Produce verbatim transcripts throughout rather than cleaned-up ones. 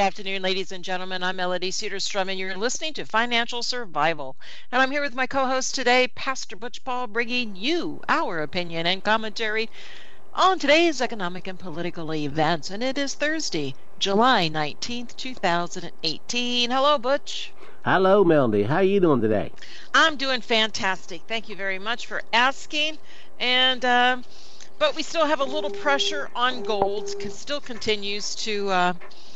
afternoon, ladies and gentlemen. I'm Melody Cedarstrom, and you're listening to Financial Survival. And I'm here with my co-host today, Pastor Butch Paul, bringing you our opinion and commentary on today's economic and political events. And it is Thursday, July nineteenth, two thousand eighteen. Hello, Butch. Hello, Melody. How are you doing today? I'm doing fantastic. Thank you very much for asking. And uh, but we still have a little pressure on gold. Still continues to uh,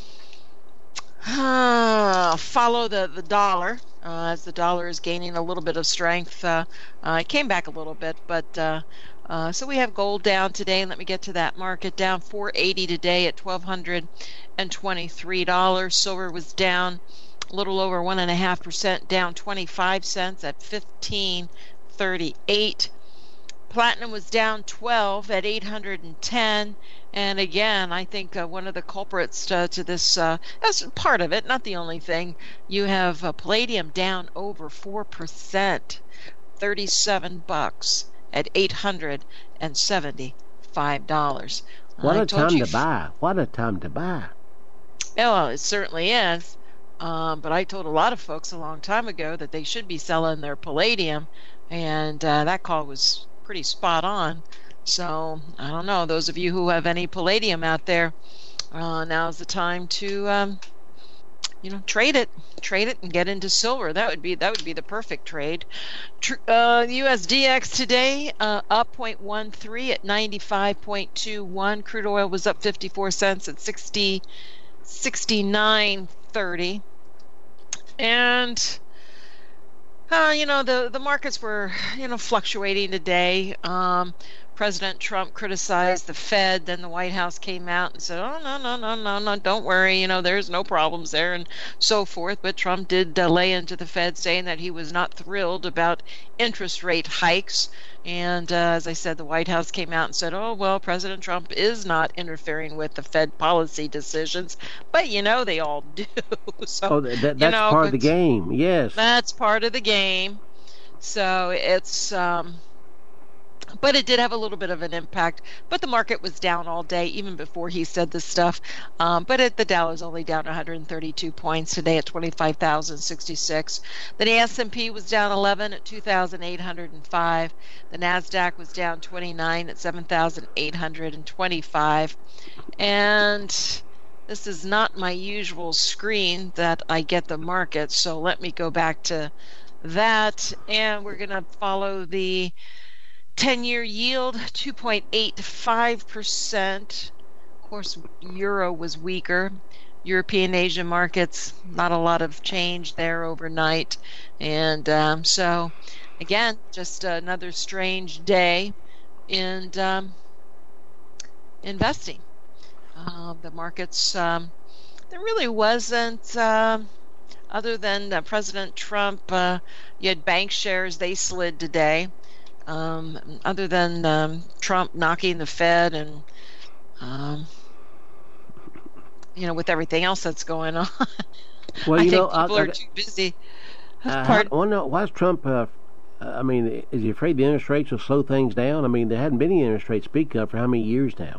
uh, follow the, the dollar uh, as the dollar is gaining a little bit of strength. Uh, uh, it came back a little bit, but uh, uh, so we have gold down today. Let me get to that market. Down four eighty today at twelve twenty-three dollars. Silver was down a little over one and a half percent, down twenty-five cents at fifteen thirty-eight. Platinum was down twelve at eight hundred ten, and again, I think uh, one of the culprits uh, to this, uh, that's part of it, not the only thing. You have uh, palladium down over four percent, thirty-seven bucks at eight hundred seventy-five dollars. What I a told time you to buy! What a time to buy! Well, it certainly is. Um, but I told a lot of folks a long time ago that they should be selling their palladium, and uh, that call was pretty spot on. So I don't know, those of you who have any palladium out there, uh, now's the time to um, you know trade it trade it and get into silver. That would be that would be the perfect trade. Tr- uh, U S D X today uh, up zero point one three at ninety-five point two one. Crude oil was up fifty-four cents at sixty sixty-nine thirty. And Uh, you know, the, the markets were, you know, fluctuating today. Um, President Trump criticized the Fed. Then the White House came out and said, oh, no, no, no, no, no, don't worry. You know, there's no problems there and so forth. But Trump did uh, lay into the Fed saying that he was not thrilled about interest rate hikes. And uh, as I said, the White House came out and said, oh, well, President Trump is not interfering with the Fed policy decisions. But, you know, they all do. so, Oh, that, that's you know, part of the game. Yes. That's part of the game. So it's, um, but it did have a little bit of an impact. But the market was down all day, even before he said this stuff. Um, but it, the Dow is only down one hundred thirty-two points today at twenty-five thousand sixty-six. The S and P was down eleven at two thousand eight hundred five. The NASDAQ was down twenty-nine at seven thousand eight hundred twenty-five. And this is not my usual screen that I get the market, so let me go back to that, and we're going to follow the ten-year yield, two point eight five percent. Of course, euro was weaker. European Asian markets, not a lot of change there overnight. And um, so, again, just another strange day in um, investing. Uh, the markets, um, there really wasn't, uh, other than uh, President Trump, uh, you had bank shares, they slid today. Um, other than um, Trump knocking the Fed and, um, you know, with everything else that's going on, Well, I you think know, people I, are I, too busy. I, Pardon? I wonder, why is Trump, uh, I mean, is he afraid the interest rates will slow things down? I mean, there hadn't been any interest rates speak of for how many years now?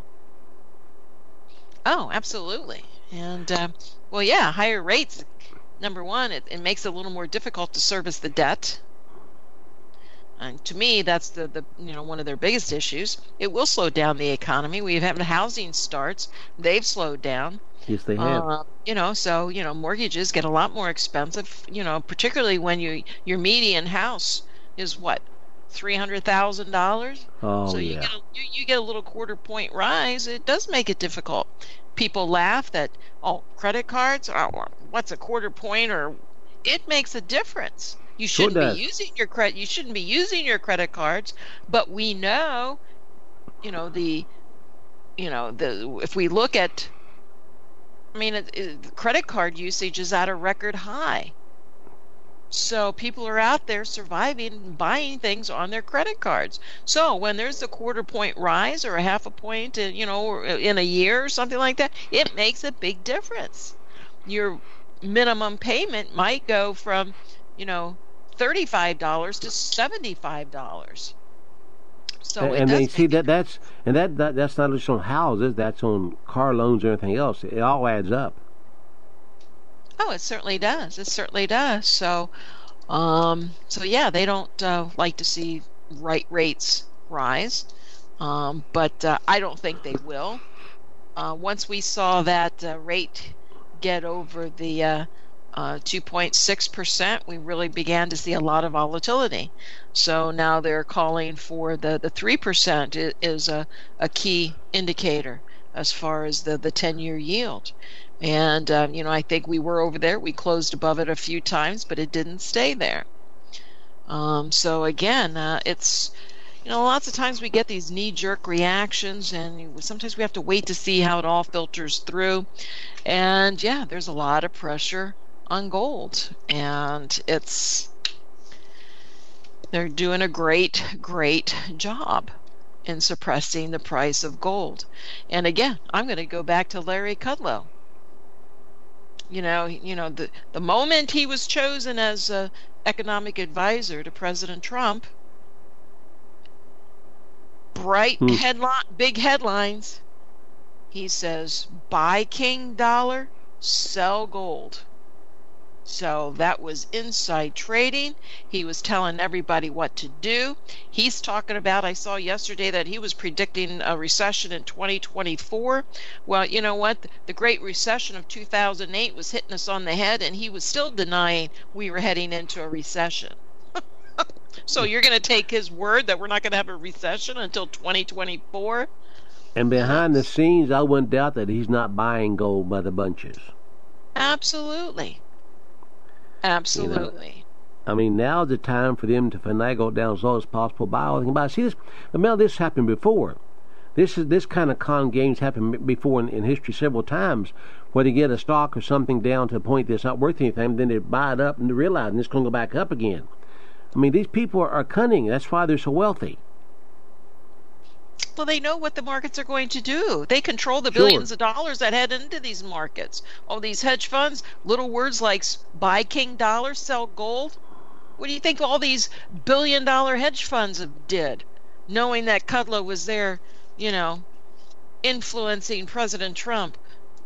Oh, absolutely. And, uh, well, yeah, higher rates, number one, it, it makes it a little more difficult to service the debt. And to me, that's the, the you know one of their biggest issues. It will slow down the economy. We have housing starts; they've slowed down. Yes, they have. Uh, you know, so you know mortgages get a lot more expensive. You know, particularly when you your median house is what three hundred thousand dollars. Oh, so you yeah. get a, you, you get a little quarter point rise. It does make it difficult. People laugh that oh, credit cards. Oh, what's a quarter point? Or it makes a difference. You Sure shouldn't does. be using your credit. You shouldn't be using your credit cards. But we know, you know the, you know the. If we look at, I mean, it, it, credit card usage is at a record high. So people are out there surviving and buying things on their credit cards. So when there's a quarter point rise or a half a point, in, you know, in a year or something like that, it makes a big difference. Your minimum payment might go from, you know, thirty-five dollars to seventy-five dollars. So and it and does they see make that that's and that, that that's not just on houses. That's on car loans and everything else. It all adds up. Oh, it certainly does. It certainly does. So, um, so yeah, they don't uh, like to see right rates rise, um, but uh, I don't think they will. Uh, once we saw that uh, rate get over the uh, uh, two point six percent, we really began to see a lot of volatility. So now they're calling for the, the three percent is a, a key indicator as far as the, the ten-year yield. And, um, you know, I think we were over there. We closed above it a few times, but it didn't stay there. Um, so, again, uh, it's, you know, lots of times we get these knee-jerk reactions, and sometimes we have to wait to see how it all filters through. And, yeah, there's a lot of pressure on gold. And it's, they're doing a great, great job in suppressing the price of gold. And, again, I'm going to go back to Larry Kudlow. You know, you know the the moment he was chosen as a economic advisor to President Trump, bright Hmm. headline, big headlines. He says, "Buy King dollar, sell gold." So that was inside trading. He was telling everybody what to do. He's talking about, I saw yesterday that he was predicting a recession in twenty twenty-four. Well, you know what? The Great Recession of two thousand eight was hitting us on the head, and he was still denying we were heading into a recession. So you're going to take his word that we're not going to have a recession until twenty twenty-four? And behind the scenes, I wouldn't doubt that he's not buying gold by the bunches. Absolutely. Absolutely. You know, I mean, now's the time for them to finagle it down as low as possible. Buy all they can buy. See this, but Mel, this happened before. This is this kind of con games happened before in, in history several times, where they get a stock or something down to a point that's not worth anything, then they buy it up and they realize it's going to go back up again. I mean, these people are, are cunning. That's why they're so wealthy. Well, they know what the markets are going to do. They control the Sure. billions of dollars that head into these markets. All these hedge funds, little words like buy King dollar, sell gold. What do you think all these billion dollar hedge funds have did, knowing that Kudlow was there, you know, influencing President Trump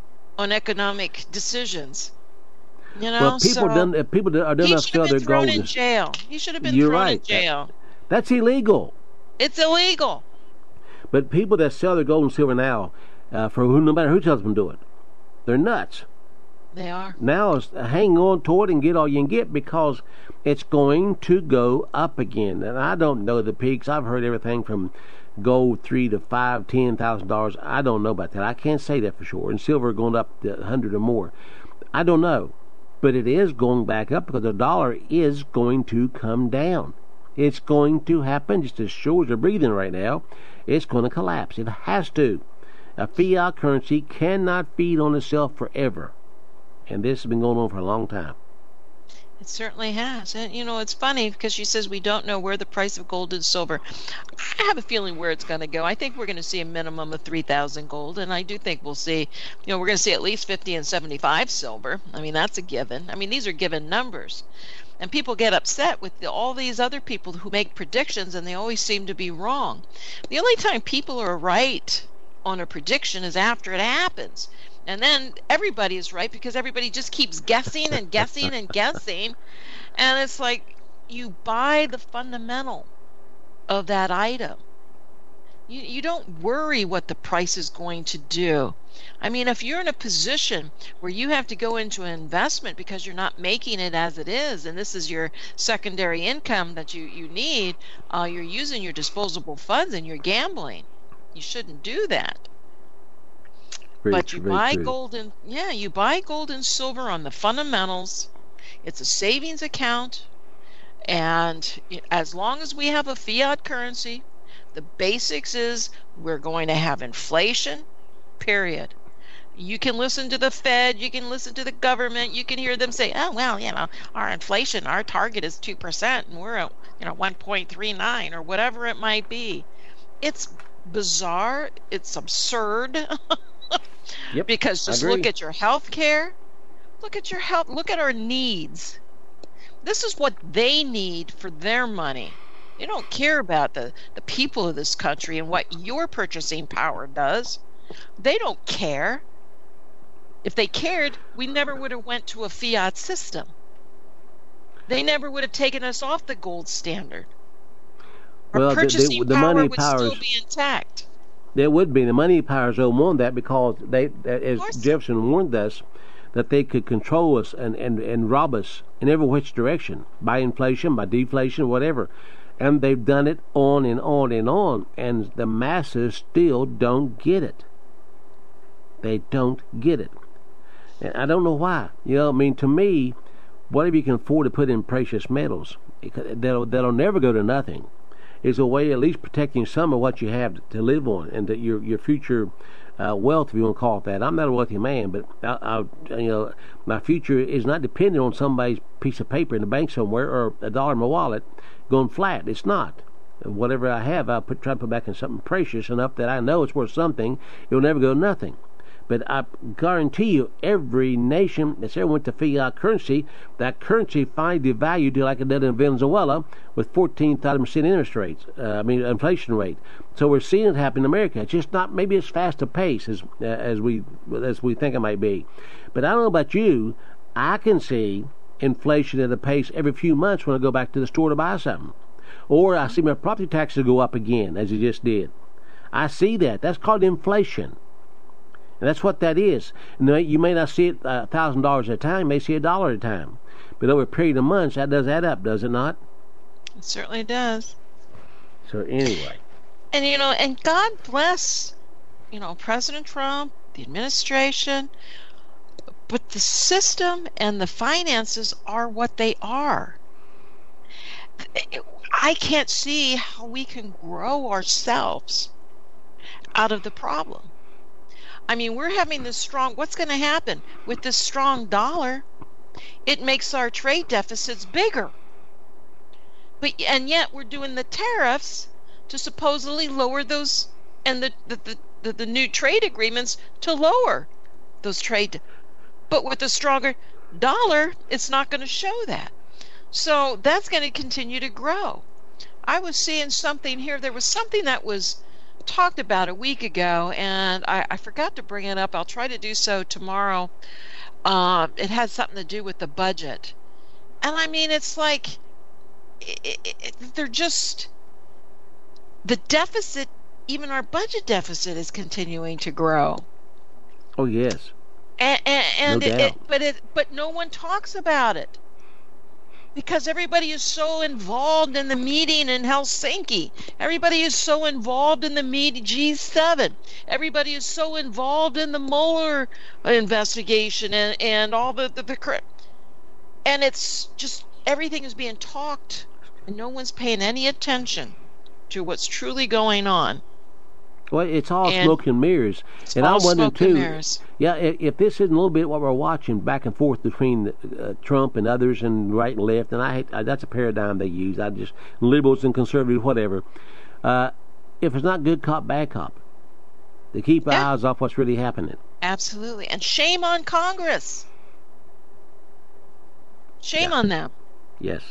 on economic decisions? You know, Well, people so done uh, people are done he enough should sell have their been thrown gold. in and- jail. He should have been You're thrown in right. jail. That's illegal. It's illegal. But people that sell their gold and silver now, uh, for who, no matter who tells them to do it, they're nuts. They are. Now is hang on to it and get all you can get, because it's going to go up again. And I don't know the peaks. I've heard everything from gold three to five, ten thousand dollars. I don't know about that. I can't say that for sure. And silver going up to a hundred or more. I don't know, but it is going back up because the dollar is going to come down. It's going to happen just as sure as they're breathing right now. It's going to collapse. It has to. A fiat currency cannot feed on itself forever. And this has been going on for a long time. It certainly has. And, you know, it's funny because she says we don't know where the price of gold and silver. I have a feeling where it's going to go. I think we're going to see a minimum of three thousand gold. And I do think we'll see, you know, we're going to see at least fifty and seventy-five silver. I mean, that's a given. I mean, these are given numbers. And people get upset with the, all these other people who make predictions, and they always seem to be wrong. The only time people are right on a prediction is after it happens. And then everybody is right because everybody just keeps guessing and guessing and guessing. And it's like you buy the fundamental of that item. You, you don't worry what the price is going to do. I mean, if you're in a position where you have to go into an investment because you're not making it as it is, and this is your secondary income that you, you need, uh, you're using your disposable funds and you're gambling. You shouldn't do that. Very But tr- you very buy true. gold and yeah, you buy gold and silver on the fundamentals. It's a savings account, and as long as we have a fiat currency, the basics is we're going to have inflation, period. You can listen to the Fed, you can listen to the government, you can hear them say, oh, well, you know, our inflation, our target is two percent, and we're at, you know, one point three nine or whatever it might be. It's bizarre, it's absurd. Yep, Because I just agree. look at your health care, look at your health, look at our needs. This is what they need for their money. They don't care about the, the people of this country and what your purchasing power does. They don't care. If they cared, we never would have went to a fiat system. They never would have taken us off the gold standard. Our well, purchasing the, the, the power money would powers, still be intact. There would be. The money powers don't want that because they, as course. Jefferson warned us, that they could control us and, and, and rob us in every which direction, by inflation, by deflation, whatever. And they've done it on and on and on, and the masses still don't get it. They don't get it. And I don't know why. You know, I mean, to me, whatever you can afford to put in precious metals, that'll, that'll never go to nothing, is a way at least protecting some of what you have to live on, and that your your future uh, wealth, if you want to call it that. I'm not a wealthy man, but I, I, you know, my future is not dependent on somebody's piece of paper in the bank somewhere or a dollar in my wallet going flat. It's not. Whatever I have, I put try to put back in something precious enough that I know it's worth something. It'll never go to nothing. But I guarantee you, every nation that's ever went to fiat currency, that currency finally devalued to like it did in Venezuela with fourteen thousand percent interest rates. Uh, I mean, inflation rate. So we're seeing it happen in America. It's just not maybe as fast a pace as uh, as we as we think it might be. But I don't know about you. I can see inflation at a pace every few months when I go back to the store to buy something, or I see my property taxes go up again as it just did. I see that. That's called inflation. And that's what that is. And you may not see it a thousand dollars at a time, you may see a dollar at a time. But over a period of months, that does add up, does it not? It certainly does. So anyway. And, you know, and God bless, you know, President Trump, the administration, but the system and the finances are what they are. I can't see how we can grow ourselves out of the problem. I mean, we're having this strong, what's going to happen with this strong dollar? It makes our trade deficits bigger. But and yet we're doing the tariffs to supposedly lower those, and the the, the, the, the new trade agreements to lower those trade. But with a stronger dollar, it's not going to show that. So that's going to continue to grow. I was seeing something here. There was something that was talked about a week ago, and I, I forgot to bring it up. I'll try to do so tomorrow. Um, it has something to do with the budget. And I mean, it's like, it, it, it, they're just, the deficit, even our budget deficit is continuing to grow. Oh, yes. And, and, and no it, doubt. it, but it, but no one talks about it. Because everybody is so involved in the meeting in Helsinki. Everybody is so involved in the meet G seven. Everybody is so involved in the Mueller investigation and, and all the, the, the... And it's just, everything is being talked, and no one's paying any attention to what's truly going on. Well, it's all And smoke and mirrors. It's And all I'm wondering, smoke and too, mirrors. yeah, if, if this isn't a little bit what we're watching back and forth between uh, Trump and others and right and left, and I hate, uh, that's a paradigm they use. I just, liberals and conservatives, whatever. Uh, if it's not good cop, bad cop, to keep our Yeah. eyes off what's really happening. Absolutely. And shame on Congress. Shame Yeah. on them. Yes.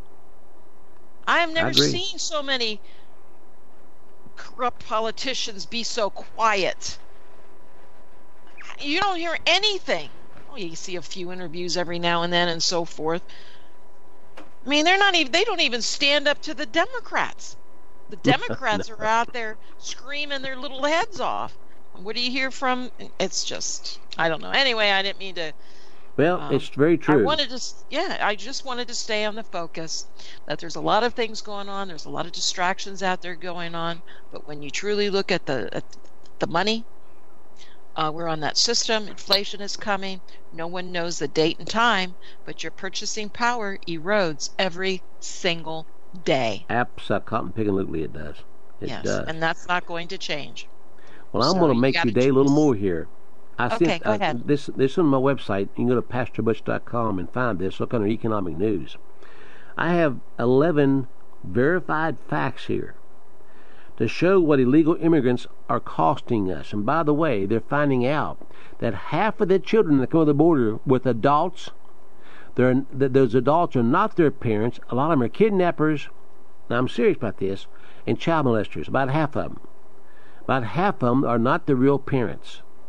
I have never agree. seen so many corrupt politicians be so quiet. You don't hear anything. Oh, you see a few interviews every now and then and so forth. I mean, they're not even, they don't even stand up to the Democrats. The Democrats No. are out there screaming their little heads off. What do you hear from? It's just, I don't know. Anyway, I didn't mean to. Well, Um, it's very I true. wanted to, s- yeah, I just wanted to stay on the focus that there's a lot of things going on. There's a lot of distractions out there going on. But when you truly look at the at the money, uh, we're on that system. Inflation is coming. No one knows the date and time, but your purchasing power erodes every single day. Absolutely, it does. It yes, does. and that's not going to change. Well, I'm So going to you make gotta your day a little choose. more here. I Okay, sent, go uh, ahead. This this is on my website. You can go to pastor butch dot com and find this. Look under economic news. I have eleven verified facts here to show what illegal immigrants are costing us. And by the way, they're finding out that half of the children that come to the border with adults, they're, that those adults are not their parents. A lot of them are kidnappers. Now, I'm serious about this. And child molesters. About half of them. About half of them are not the real parents.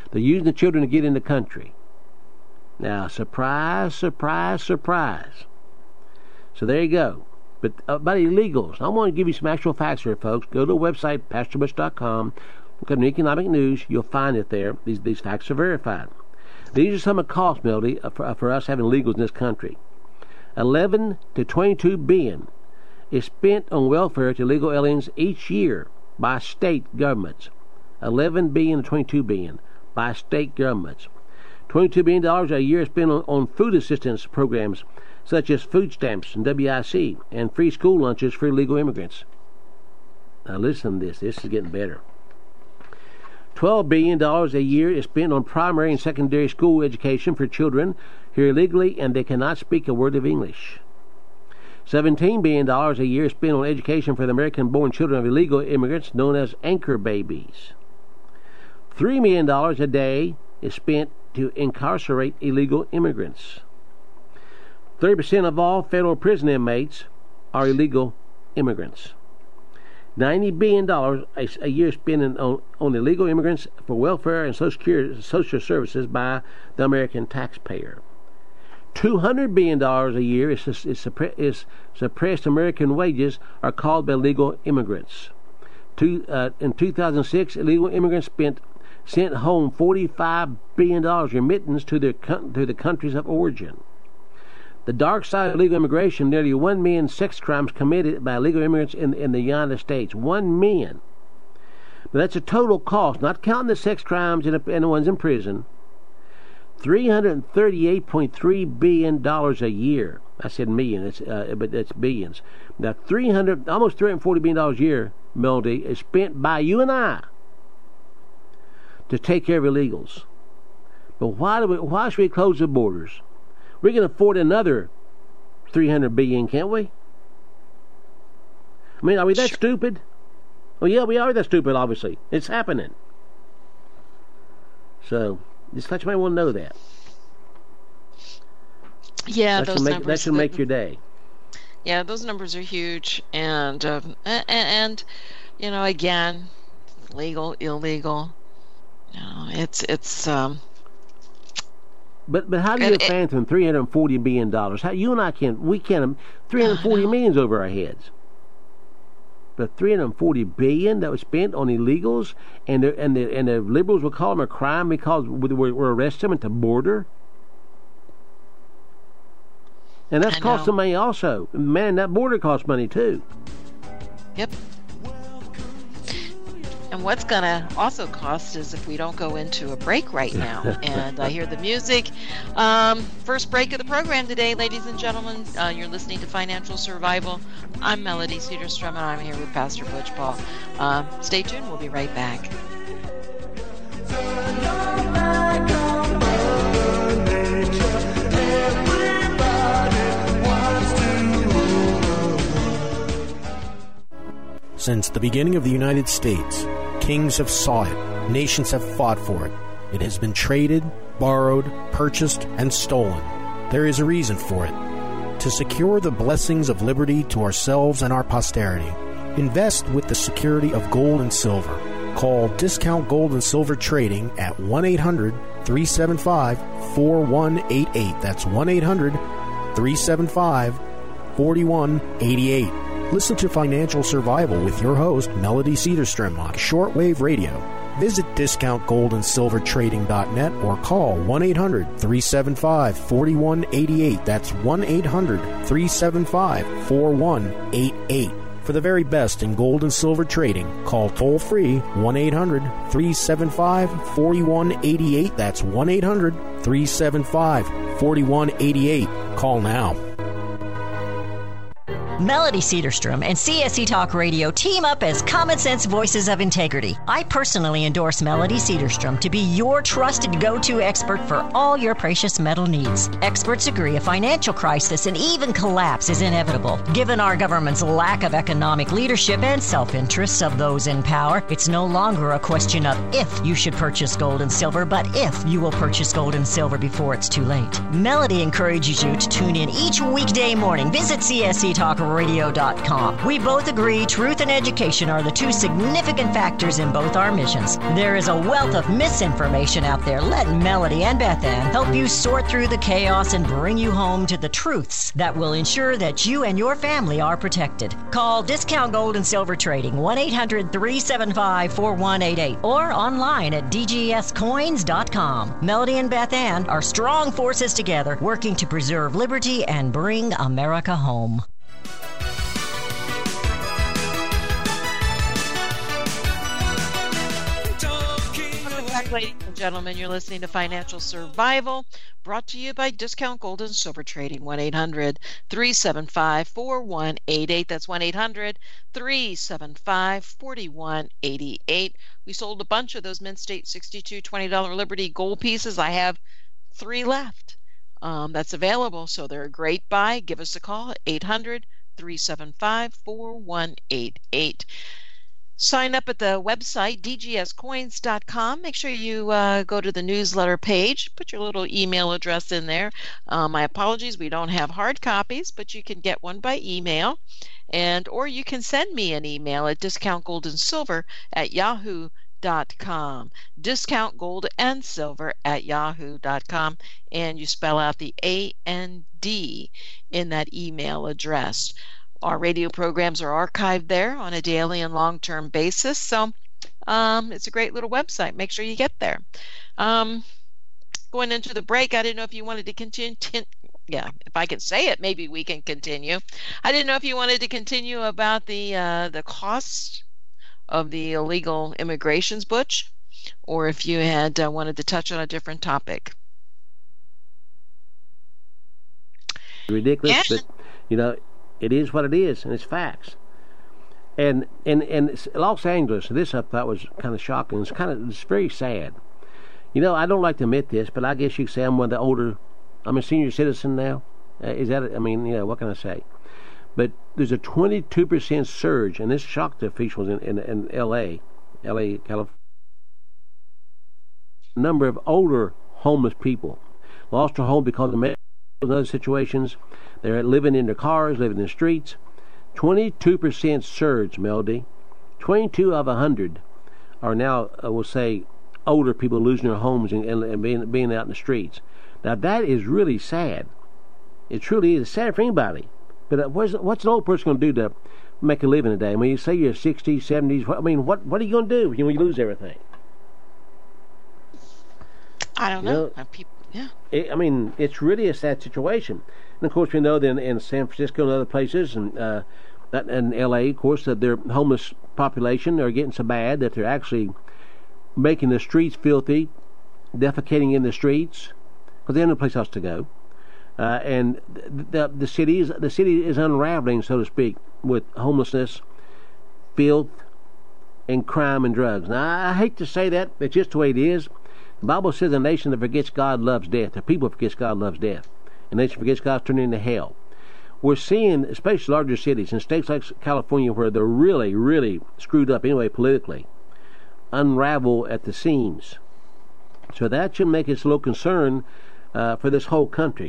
They're using the children to get in the country. Now, surprise, surprise, surprise. So there you go. But about illegals, I want to give you some actual facts here, folks. Go to the website, pastor bush dot com. Look at economic news. You'll find it there. These these facts are verified. These are some of the cost, Melody, for, for us having illegals in this country. eleven to twenty-two billion is spent on welfare to illegal aliens each year by state governments. eleven billion to twenty-two billion by state governments. twenty-two billion dollars a year is spent on, on food assistance programs such as food stamps and W I C and free school lunches for illegal immigrants. Now listen to this. This is getting better. twelve billion dollars a year is spent on primary and secondary school education for children here illegally and they cannot speak a word of English. seventeen billion dollars a year is spent on education for the American-born children of illegal immigrants known as anchor babies. three million dollars a day is spent to incarcerate illegal immigrants. thirty percent of all federal prison inmates are illegal immigrants. ninety billion dollars a, a year spent on, on illegal immigrants for welfare and social, security, social services by the American taxpayer. two hundred billion dollars a year is, is, is, is suppressed American wages are called by illegal immigrants. Two, uh, in two thousand six, illegal immigrants spent sent home forty-five billion dollars remittance to their to the countries of origin. The dark side of illegal immigration, nearly one million sex crimes committed by illegal immigrants in, in the United States. One million. But that's a total cost, not counting the sex crimes and, and the ones in prison. three hundred thirty-eight point three billion dollars a year. I said million, it's, uh, but that's billions. Now, three hundred, almost three hundred forty billion dollars a year, Melody, is spent by you and I to take care of illegals. But why do we, why should we close the borders? We can afford another three hundred billion dollars, can't we? I mean, are we that sure. stupid? Well, yeah, we are that stupid, obviously. It's happening. So, just let you might want to know that. Yeah, that those should make, numbers. That should make your day. Yeah, those numbers are huge. And, um, and, and, you know, again, legal, illegal. You know, it's, it's, um, But but how do you it, fathom three hundred forty billion dollars? How you and I can't we can't three hundred forty millions over our heads. But three hundred forty billion that was spent on illegals, and the and the and the liberals will call them a crime because we we're, we're arresting them at the border. And that's cost some money also. Man, that border costs money too. Yep. And what's going to also cost is if we don't go into a break right now. And I hear the music. Um, first break of the program today, ladies and gentlemen. Uh, you're listening to Financial Survival. I'm Melody Cedarstrom, and I'm here with Pastor Butch Paul. Uh, stay tuned. We'll be right back. Since the beginning of the United States, kings have sought it, nations have fought for it. It has been traded, borrowed, purchased, and stolen. There is a reason for it. To secure the blessings of liberty to ourselves and our posterity, invest with the security of gold and silver. Call Discount Gold and Silver Trading at one eight hundred three seven five four one eight eight. That's one eight hundred three seven five four one eight eight. Listen to Financial Survival with your host, Melody Cedarstrom, on shortwave radio. Visit discount gold and silver trading dot net or call one eight hundred three seven five four one eight eight. That's one eight hundred three seven five four one eight eight. For the very best in gold and silver trading, call toll-free one eight hundred three seven five four one eight eight. That's one eight hundred three seven five four one eight eight. Call now. Melody Cedarstrom and C S E Talk Radio team up as common sense voices of integrity. I personally endorse Melody Cedarstrom to be your trusted go-to expert for all your precious metal needs. Experts agree a financial crisis and even collapse is inevitable. Given our government's lack of economic leadership and self-interest of those in power, it's no longer a question of if you should purchase gold and silver, but if you will purchase gold and silver before it's too late. Melody encourages you to tune in each weekday morning. Visit C S E Talk radio dot com. We both agree truth and education are the two significant factors in both our missions. There is a wealth of misinformation out there. Let Melody and Beth Ann help you sort through the chaos and bring you home to the truths that will ensure that you and your family are protected. Call Discount Gold and Silver Trading, one eight hundred three seven five four one eight eight, or online at d g s coins dot com. Melody and Beth Ann are strong forces together, working to preserve liberty and bring America home. Welcome back, ladies and gentlemen. You're listening to Financial Survival, brought to you by Discount Gold and Silver Trading, one eight hundred three seven five four one eight eight. That's one eight hundred three seven five four one eight eight. We sold a bunch of those Mint State sixty-two twenty dollar Liberty gold pieces. I have three left. Um, that's available, so they're a great buy. Give us a call at eight hundred three seven five four one eight eight. Sign up at the website, d g s coins dot com. Make sure you uh, go to the newsletter page. Put your little email address in there. Uh, my apologies, we don't have hard copies, but you can get one by email. And or you can send me an email at discount gold and silver at yahoo dot com. Discount Gold and Silver at yahoo dot com. And you spell out the A and D in that email address. Our radio programs are archived there on a daily and long-term basis, so um, it's a great little website. Make sure you get there. Um, going into the break, I didn't know if you wanted to continue. Yeah, if I can say it, maybe we can continue. I didn't know if you wanted to continue about the uh, the cost of the illegal immigrations, Butch, or if you had uh, wanted to touch on a different topic. Ridiculous, yeah. But you know. It is what it is, and it's facts. And and and Los Angeles, this I thought was kind of shocking. It's kind of it's very sad. You know, I don't like to admit this, but I guess you could say I'm one of the older. I'm a senior citizen now. Uh, is that? I mean, you know, what can I say? But there's a twenty-two percent surge, and this shocked the officials in in, in L A, L A, California. Number of older homeless people lost their home because of medical and other situations. They're living in their cars, living in the streets. twenty-two percent surge, Melody. twenty-two of one hundred are now, uh, we'll say, older people losing their homes and, and, and being, being out in the streets. Now, that is really sad. It truly is sad for anybody. But uh, what's, what's an old person going to do to make a living today? I mean, you say you're sixties, seventies. What, I mean, what, what are you going to do when you lose everything? I don't you know. know people, yeah. It, I mean, it's really a sad situation. And of course, we know that in, in San Francisco and other places, and uh, that in L A, of course, that their homeless population are getting so bad that they're actually making the streets filthy, defecating in the streets, because they have no place else to go. Uh, and the, the the city is the city is unraveling, so to speak, with homelessness, filth, and crime and drugs. Now, I, I hate to say that, it's just the way it is. The Bible says a nation that forgets God loves death. The people forgets God loves death. A nation forgets God's turned into hell. We're seeing, especially larger cities, in states like California, where they're really, really screwed up anyway politically, unravel at the seams. So that should make us a little concerned uh, for this whole country.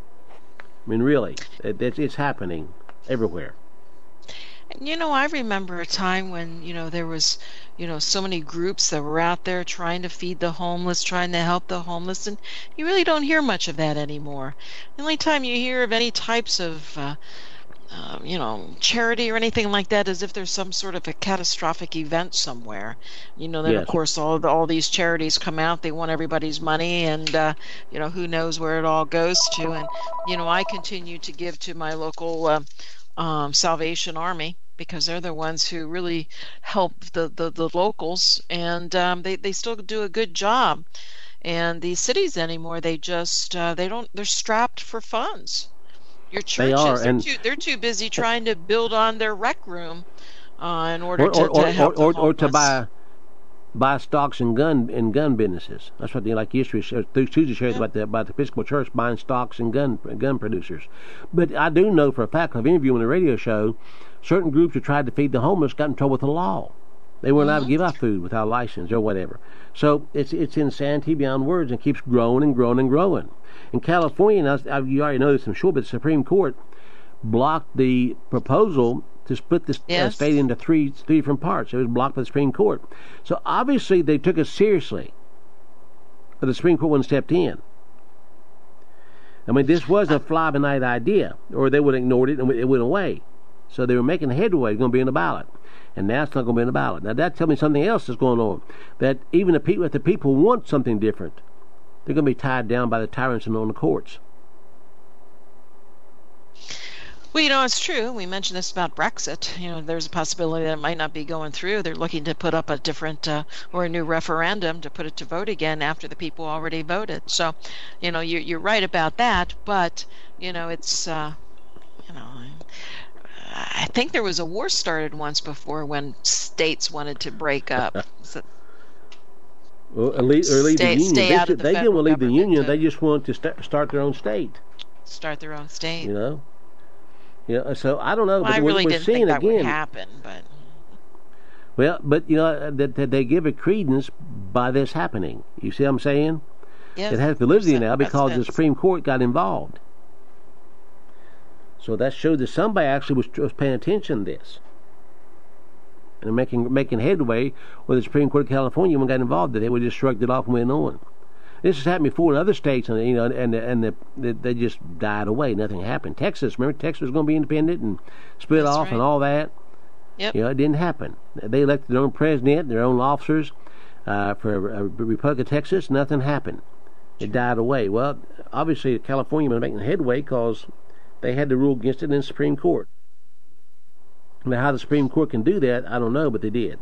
I mean, really, it, it's, it's happening everywhere. And, you know, I remember a time when, you know, there was, you know, so many groups that were out there trying to feed the homeless, trying to help the homeless, and you really don't hear much of that anymore. The only time you hear of any types of, uh, uh, you know, charity or anything like that is if there's some sort of a catastrophic event somewhere. You know, then, yes. Of course, all the, all these charities come out, they want everybody's money, and, uh, you know, who knows where it all goes to. And, you know, I continue to give to my local uh, um, Salvation Army, because they're the ones who really help the, the, the locals, and um, they, they still do a good job. And these cities anymore, they just, uh, they don't, they're strapped for funds. Your churches, they are, they're, and too, they're too busy trying to build on their rec room uh, in order or, to, or, to help or, the or, or to homeless. buy buy stocks in gun in gun businesses. That's what they like yesterday. Tuesday shares Yeah. about the about the Episcopal Church buying stocks in gun gun producers. But I do know for a fact, I've interviewed on the radio show, certain groups who tried to feed the homeless got in trouble with the law. They weren't allowed Mhm. to give out food without a license or whatever. So it's it's insanity beyond words, and keeps growing and growing and growing. In California, now, you already know this, I'm sure, but the Supreme Court blocked the proposal to split the Yes. uh, state into three three different parts. It was blocked by the Supreme Court. So obviously they took it seriously, but the Supreme Court wouldn't stepped in. I mean, this was a fly-by-night idea, or they would have ignored it and it went away. So they were making headway. It's going to be in the ballot. And now it's not going to be in the ballot. Now that tells me something else is going on. That even if, people, if the people want something different, they're going to be tied down by the tyrants and on the courts. Well, you know, it's true. We mentioned this about Brexit. You know, there's a possibility that it might not be going through. They're looking to put up a different uh, or a new referendum to put it to vote again after the people already voted. So, you know, you're, you're right about that. But, you know, it's, uh, you know, I think there was a war started once before when states wanted to break up. So, Well, or leave, or leave Stay- the union. stay They, out of should- the they didn't federal want to leave the government, union. uh, They just wanted to st- start their own state. start their own state. You know. Yeah. So I don't know. Well, but I we're, really we're didn't seeing think that again. would happen, but Well, but you know that, that they give it credence by this happening. You see what I'm saying? yes, It has validity there's now some because the precedence. Supreme Court got involved. So that showed that somebody actually was, was paying attention to this and making making headway. When the Supreme Court of California when got involved, that they would just shrugged it off and went on. This has happened before in other states, and you know, and and the, the, they just died away. Nothing happened. Texas, remember, Texas was going to be independent and split That's off right. and all that. Yep. You know, it didn't happen. They elected their own president, their own officers uh, for uh, Republic of Texas. Nothing happened. It died away. Well, obviously, California was making headway because they had to rule against it in the Supreme Court. Now, how the Supreme Court can do that, I don't know, but they did.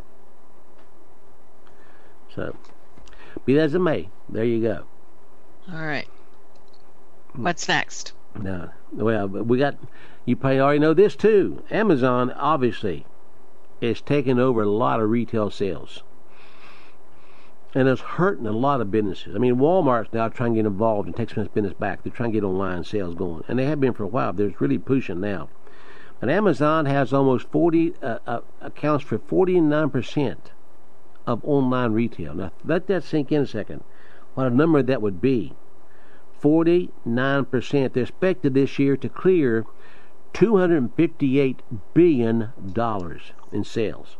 So, be that as it may, there you go. All right. What's next? Now, well, we got, you probably already know this too. Amazon, obviously, is taking over a lot of retail sales. And it's hurting a lot of businesses. I mean, Walmart's now trying to get involved and take some of this business back. They're trying to get online sales going. And they have been for a while. They're really pushing now. And Amazon has almost forty, uh, uh, accounts for forty-nine percent of online retail. Now, let that sink in a second. What a number that would be. forty-nine percent. They're expected this year to clear two hundred fifty-eight billion dollars in sales.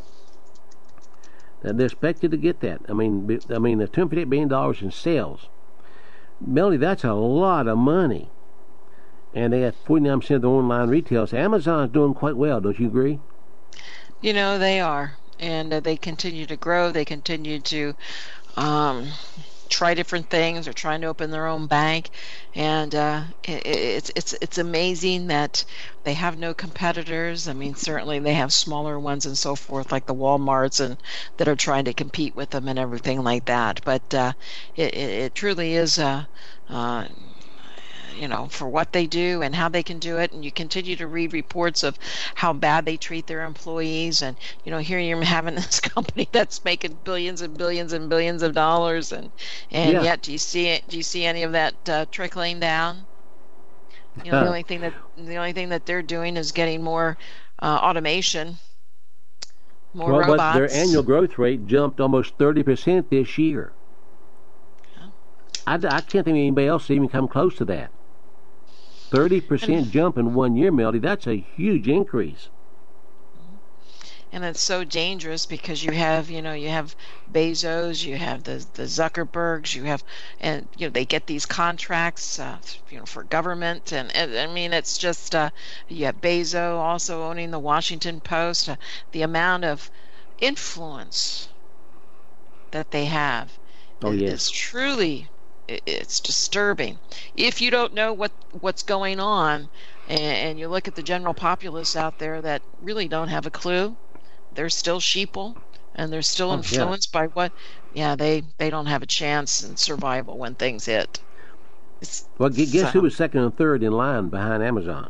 Now, they're expected to get that. I mean, be- I mean, the two hundred fifty-eight billion dollars in sales. Melody, that's a lot of money. And they have forty-nine percent of the online retail. So Amazon's doing quite well, don't you agree? You know, they are. And uh, they continue to grow. They continue to um, try different things. They're trying to open their own bank. And uh, it, it's it's it's amazing that they have no competitors. I mean, certainly they have smaller ones and so forth, like the Walmarts, and that are trying to compete with them and everything like that. But uh, it, it, it truly is a... Uh, you know, for what they do and how they can do it. And you continue to read reports of how bad they treat their employees. And, you know, here you're having this company that's making billions and billions and billions of dollars. And, and Yeah. yet, do you see it? Do you see any of that uh, trickling down? You know, the only thing that the only thing that they're doing is getting more uh, automation, more well, robots. but their annual growth rate jumped almost thirty percent this year. I, I can't think of anybody else even come close to that. thirty percent jump in one year, Melody. That's a huge increase. And it's so dangerous because you have, you know, you have Bezos, you have the the Zuckerbergs, you have, and you know they get these contracts, uh, you know, for government, and, and I mean it's just uh, you have Bezos also owning the Washington Post. Uh, the amount of influence that they have Oh, is, yes. is truly i- it's disturbing. If you don't know what what's going on, and, and you look at the general populace out there that really don't have a clue. They're still sheeple, and they're still Oh, yeah. influenced by what. Yeah, they they don't have a chance in survival when things hit. It's, Well, gu- guess so- who was second and third in line behind Amazon?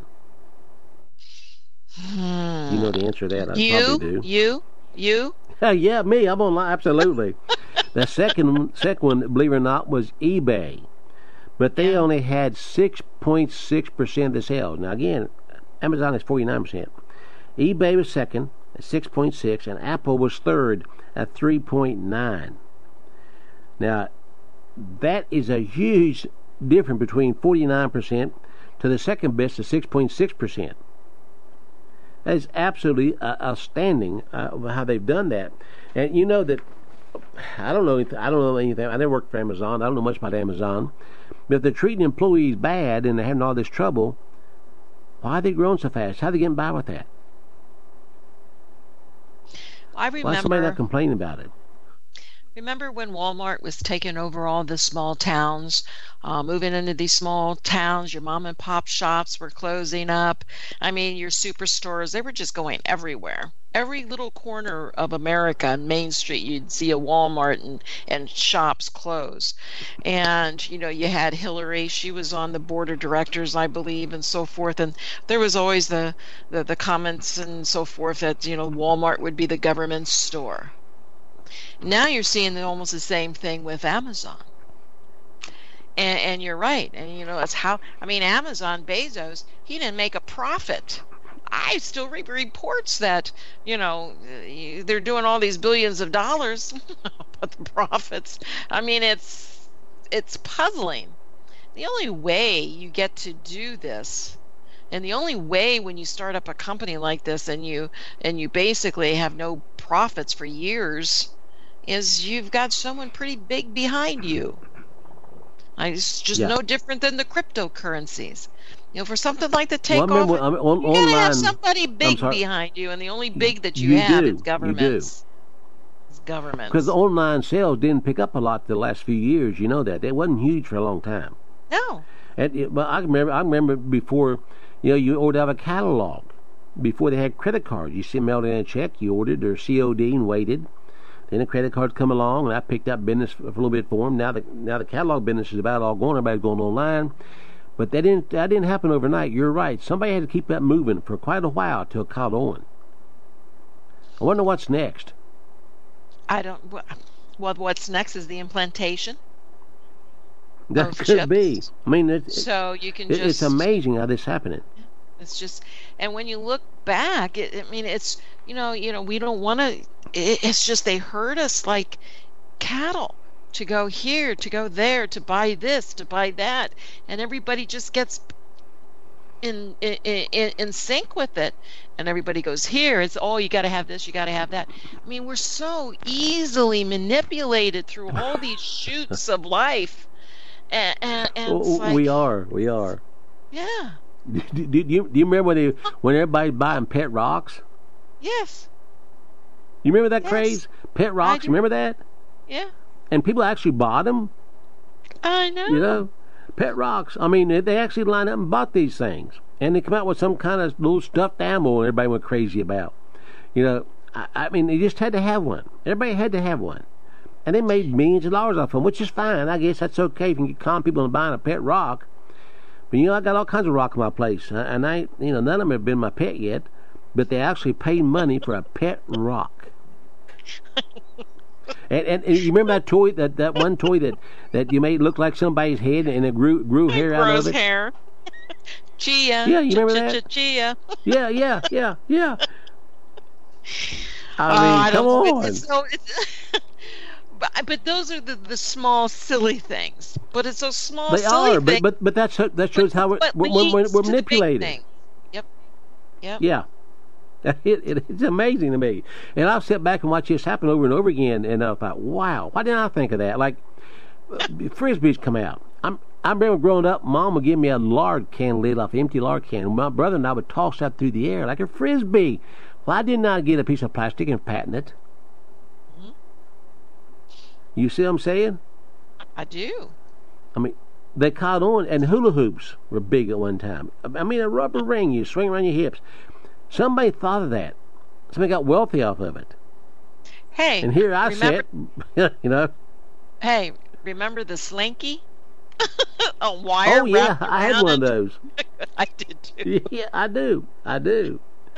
Hmm. You know the answer to that. I You, probably do. you, you. Hey, yeah, me. I'm online. Absolutely. The second second one, believe it or not, was eBay, but they Yeah. only had six point six percent of the sales. Now again, Amazon is forty-nine percent. eBay was second at six point six, and Apple was third at three point nine. Now, that is a huge difference between forty-nine percent to the second best at six point six percent. That is absolutely uh, outstanding uh, how they've done that. And you know that I don't know anything, I don't know anything. I never worked for Amazon. I don't know much about Amazon. But if they're treating employees bad and they're having all this trouble, why are they growing so fast? How are they getting by with that? I remember. Why is somebody not complaining about it? Remember when Walmart was taking over all the small towns, uh, moving into these small towns, your mom and pop shops were closing up. I mean, your superstores, they were just going everywhere. Every little corner of America on Main Street, you'd see a Walmart and, and shops close. And, you know, you had Hillary. She was on the board of directors, I believe, and so forth. And there was always the, the, the comments and so forth that, you know, Walmart would be the government store. Now you're seeing almost the same thing with Amazon. And, and you're right. And, you know, that's how, I mean, Amazon, Bezos, he didn't make a profit. I still read reports that, you know, they're doing all these billions of dollars, but the profits, I mean, it's, it's puzzling. The only way you get to do this, and the only way when you start up a company like this and you, and you basically have no profits for years, is you've got someone pretty big behind you. It's just yeah. no different than the cryptocurrencies. You know, for something like the takeoff, well, remember, I mean, on, you gotta online, have somebody big behind you, and the only big that you, you have do, is governments. It's governments. Because the online sales didn't pick up a lot the last few years. You know that it wasn't huge for a long time. No. And it, well, I remember. I remember before, you know, you ordered out a catalog before they had credit cards. You see, mailed in a check, you ordered or C O D and waited. Then the credit cards come along, and I picked up business for a little bit for them. Now the now the catalog business is about all gone. Everybody's going online, but that didn't that didn't happen overnight. You're right. Somebody had to keep that moving for quite a while till it caught on. I wonder what's next. I don't. Well, what's next is the implantation. That of could chips. be. I mean, it, so you can it, just. It's amazing how this is happening. It's just, and when you look back, it, I mean, it's you know, you know, we don't want to. It, it's just they herd us like cattle to go here, to go there, to buy this, to buy that, and everybody just gets in in in, in sync with it, and everybody goes here. It's oh, you got to have this, you got to have that. I mean, we're so easily manipulated through all these shoots of life, and, and, and it's like, we are, we are. Yeah. Do, do, do, you, do you remember when, they, when everybody's buying pet rocks? Yes. You remember that yes. craze? Pet rocks, remember that? Yeah. And people actually bought them. I know. You know? Pet rocks. I mean, they actually lined up and bought these things. And they come out with some kind of little stuffed animal and everybody went crazy about. You know, I, I mean, they just had to have one. Everybody had to have one. And they made millions of dollars off them, which is fine. I guess that's okay if you can con people into buying a pet rock. But, you know, I got all kinds of rock in my place. And I, you know, none of them have been my pet yet. But they actually paid money for a pet rock. and, and, and you remember that toy, that, that one toy that, that you made look like somebody's head and it grew grew hair it out of grows it? hair. Chia. Yeah, you remember that? Chia. Yeah, yeah, yeah, yeah. I uh, mean, I come don't, on. It's, it's so, it's but, but those are the, the small, silly things. But it's those small, they silly are, things. but, but, but that's, that shows but, how it, but we're, we're, we're to manipulated. Yep. Yep. Yeah. It, it, it's amazing to me. And I'll sit back and watch this happen over and over again, and I thought, wow, why didn't I think of that? Like, Frisbees come out. I'm, I remember growing up, Mom would give me a lard can lid off an empty lard can. My brother and I would toss that through the air like a Frisbee. Why didn't I get a piece of plastic and patent it? Mm-hmm. You see what I'm saying? I do. I mean, they caught on, and hula hoops were big at one time. I mean, a rubber ring you swing around your hips. Somebody thought of that. Somebody got wealthy off of it. Hey, and here I remember, sit, you know. Hey, remember the slinky? A wire. Oh yeah, I had one of those. I did too. Yeah, I do. I do.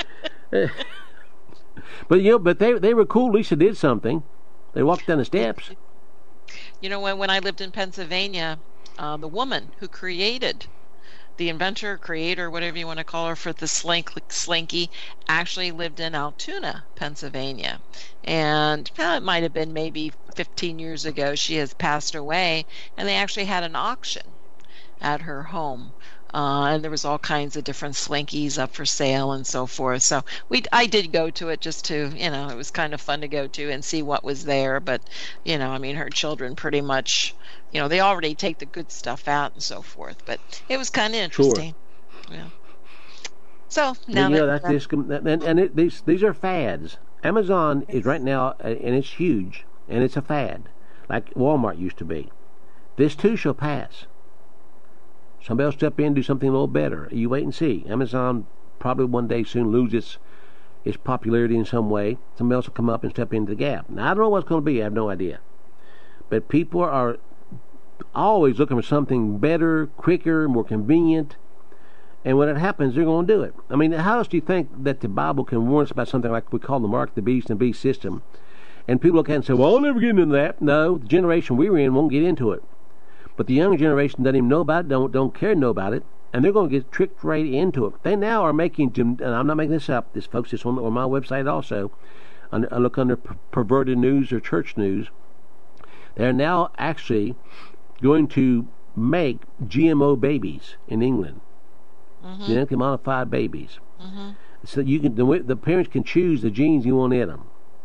But you know, but they they were cool. At least they did something. They walked down the steps. You know, when when I lived in Pennsylvania, uh, the woman who created the inventor, creator, whatever you want to call her, for the slink, slinky, actually lived in Altoona, Pennsylvania. And well, it might have been maybe fifteen years ago. She has passed away, and they actually had an auction at her home Uh, and there was all kinds of different Slinkies up for sale and so forth. So we, I did go to it just to, you know, it was kind of fun to go to and see what was there. But, you know, I mean, her children pretty much, you know, they already take the good stuff out and so forth. But it was kind of interesting. Sure. Yeah. So now you know, that, that's this, and, and it, these these are fads. Amazon is right now, uh, and it's huge, and it's a fad, like Walmart used to be. This too shall pass. Somebody else step in and do something a little better. You wait and see. Amazon probably one day soon lose its its popularity in some way. Somebody else will come up and step into the gap. Now I don't know what's going to be. I have no idea. But people are always looking for something better, quicker, more convenient. And when it happens, they're going to do it. I mean, how else do you think that the Bible can warn us about something like we call the mark of the beast and beast system? And people look at it and say, well, I'll never get into that. No, the generation we were in won't get into it. But the young generation doesn't even know about it, don't, don't care to know about it, and they're going to get tricked right into it. They now are making, and I'm not making this up, this folks, it's on, on my website also. I look under perverted news or church news. They're now actually going to make G M O babies in England. Mm-hmm. Genetically modified babies. Mm-hmm. So you can the, the parents can choose the genes you want in them.